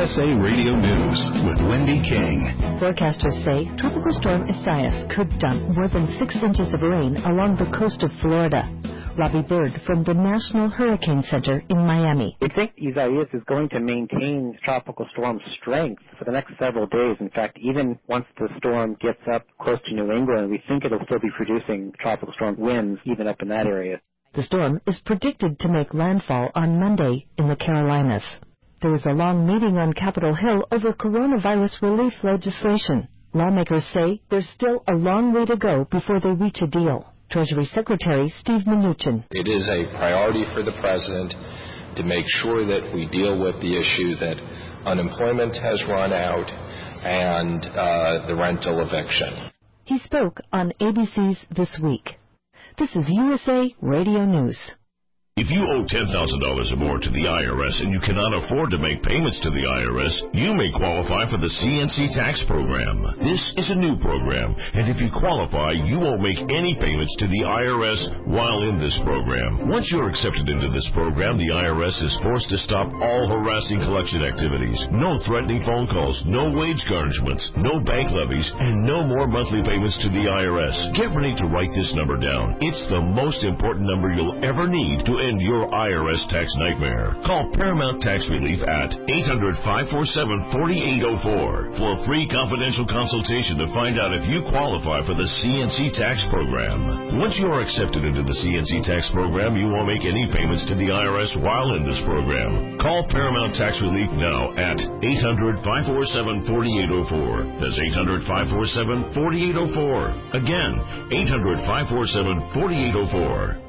USA Radio News with Wendy King. Forecasters say Tropical Storm Isaias could dump more than 6 inches of rain along the coast of Florida. Robbie Bird from the National Hurricane Center in Miami. We think Isaias is going to maintain tropical storm strength for the next several days. In fact, even once the storm gets up close to New England, we think it'll still be producing tropical storm winds even up in that area. The storm is predicted to make landfall on Monday in the Carolinas. There is a long meeting on Capitol Hill over coronavirus relief legislation. Lawmakers say there's still a long way to go before they reach a deal. Treasury Secretary Steve Mnuchin. It is a priority for the President to make sure that we deal with the issue that unemployment has run out and the rental eviction. He spoke on ABC's This Week. This is USA Radio News. If you owe $10,000 or more to the IRS and you cannot afford to make payments to the IRS, you may qualify for the CNC tax program. This is a new program, and if you qualify, you won't make any payments to the IRS while in this program. Once you're accepted into this program, the IRS is forced to stop all harassing collection activities. No threatening phone calls, no wage garnishments, no bank levies, and no more monthly payments to the IRS. Get ready to write this number down. It's the most important number you'll ever need to end your IRS tax nightmare. Call Paramount Tax Relief at 800-547-4804 for a free confidential consultation to find out if you qualify for the CNC tax program. Once you are accepted into the CNC tax program, you won't make any payments to the IRS while in this program. Call Paramount Tax Relief now at 800-547-4804. That's 800-547-4804. Again, 800-547-4804.